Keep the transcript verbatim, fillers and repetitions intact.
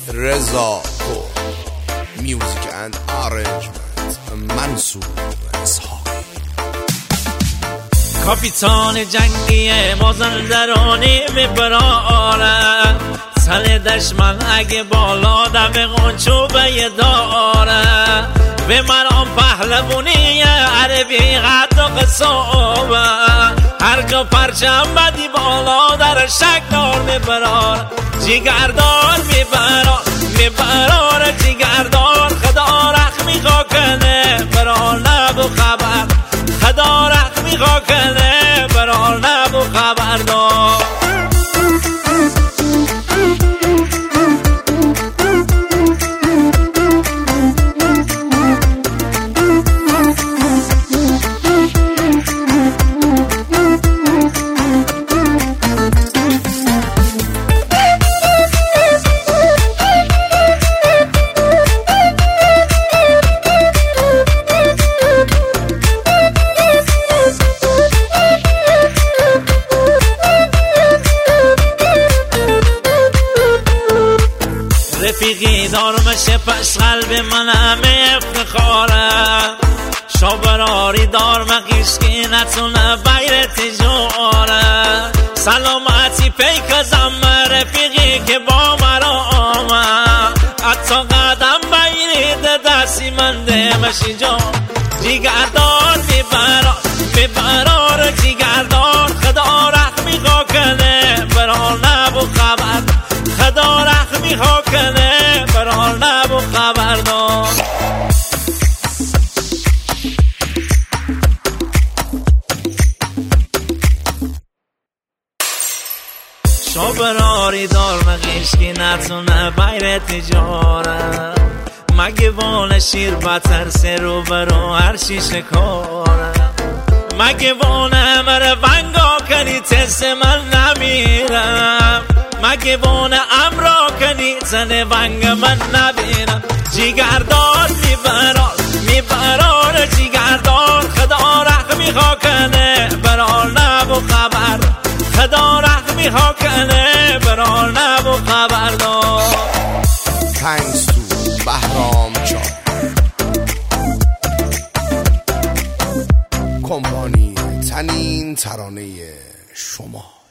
رضا پور. میوزیک اند آرنجمنت منصور اسحاقی. کاپیتان جنگی مازندرانی میبراره، سر دشمن اگه بالا دم قنچوبه داره، به من آن پهلوونی عربی قد و قصابه، هر جا پرچم بدی بالا در شکدار میبرار، جیگردار میبرار میبرار جیگردار، خدا رحمی کنه برار نبو خبر، خدا رحمی کنه برار نبو خبردار. رفیقی دار مشه پس قلب من همه افتخاره، شابراری دار مقیش که نتونه بیر تجاره، سلامتی پیک زم رفیقی که با مرا آمد، حتی قدم بگیرید دستی من دمشی جان، جیگردار میبرار میبرار جیگردار، خدا رحمی کنه برار نبو خبر، خدا رحمی ها کنه برار نبو خبردار. شابراری دار مقیش که نتونه بیر تجاره، مگه وان شیر بتر سه رو برو هر شیشه کاره، مگه وان همه ونگا کنی تست من نمیرم، مگه وان امرا کنی زن ونگ من نبینم، جیگردار میبرار میبرار جیگردار، خدا رحمی ها کنه برار نبو خبر، خدا رحمی ها کنه برار نبو خبردار. Thanks to بهرام چاپ کمپانی تنین ترانه شما.